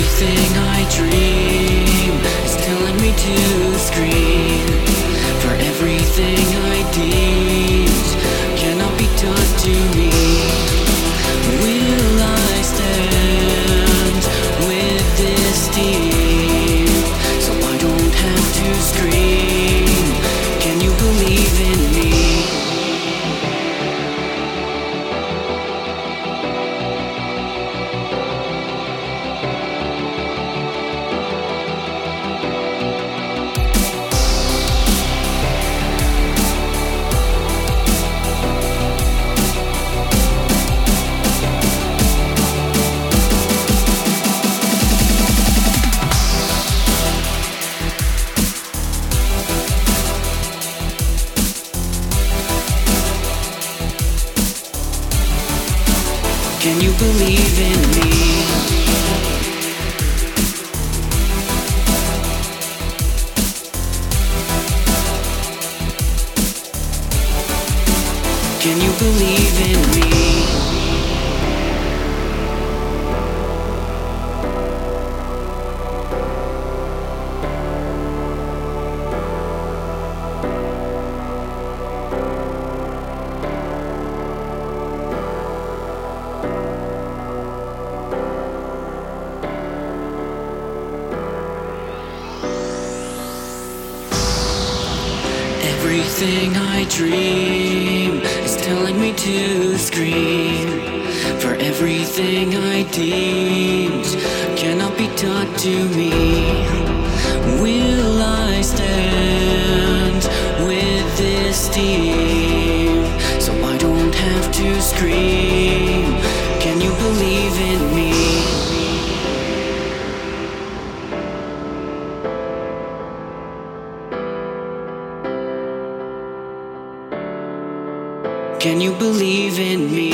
Everything I dream is telling me to scream. For everything I deemed cannot be done to me. Will I stand with this team so I don't have to scream? Can you believe in me? Can you believe in me? Can you believe in me? Everything I dream is telling me to scream. For everything I deemed cannot be done to me. Will I stand with this team so I don't have to scream? Can you believe in me? Can you believe in me?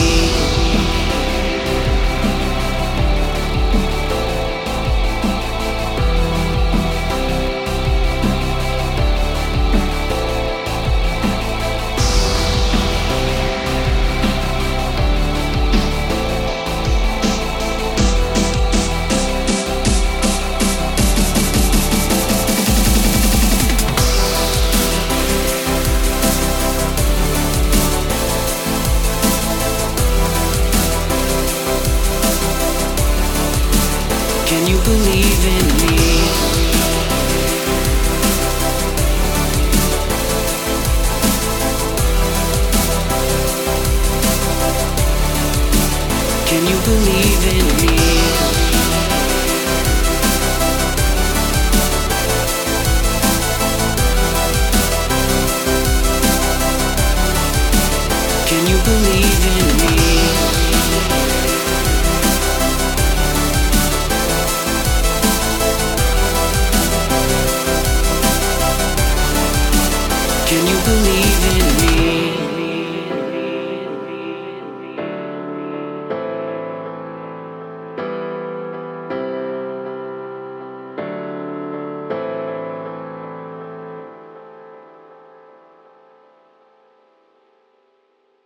Can you believe in me? Can you believe in me? Can you believe in me? Can you believe in me?